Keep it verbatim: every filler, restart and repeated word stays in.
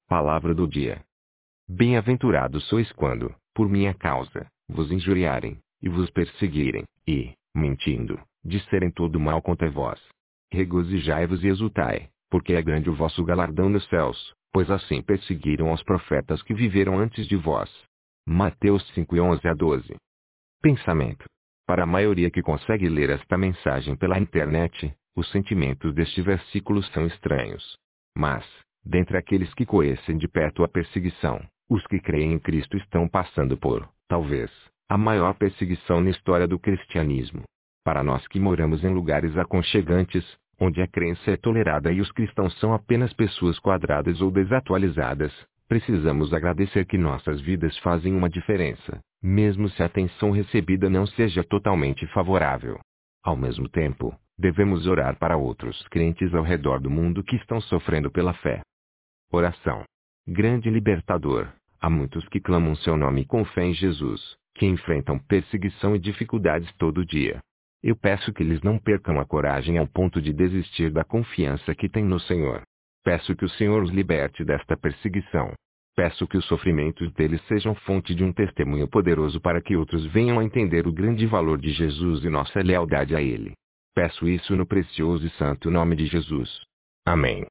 Palavra do dia. Bem-aventurados sois quando, por minha causa, vos injuriarem, e vos perseguirem, e, mentindo, disserem todo mal contra vós. Regozijai-vos e exultai, porque é grande o vosso galardão nos céus, pois assim perseguiram aos profetas que viveram antes de vós. Mateus cinco, onze a doze. Pensamento. Para a maioria que consegue ler esta mensagem pela internet, os sentimentos deste versículo são estranhos. Mas, dentre aqueles que conhecem de perto a perseguição, os que creem em Cristo estão passando por, talvez, a maior perseguição na história do cristianismo. Para nós que moramos em lugares aconchegantes, onde a crença é tolerada e os cristãos são apenas pessoas quadradas ou desatualizadas, precisamos agradecer que nossas vidas fazem uma diferença, mesmo se a atenção recebida não seja totalmente favorável. Ao mesmo tempo, devemos orar para outros crentes ao redor do mundo que estão sofrendo pela fé. Oração. Grande libertador, há muitos que clamam seu nome com fé em Jesus, que enfrentam perseguição e dificuldades todo dia. Eu peço que eles não percam a coragem ao ponto de desistir da confiança que têm no Senhor. Peço que o Senhor os liberte desta perseguição. Peço que os sofrimentos deles sejam fonte de um testemunho poderoso para que outros venham a entender o grande valor de Jesus e nossa lealdade a Ele. Peço isso no precioso e santo nome de Jesus. Amém.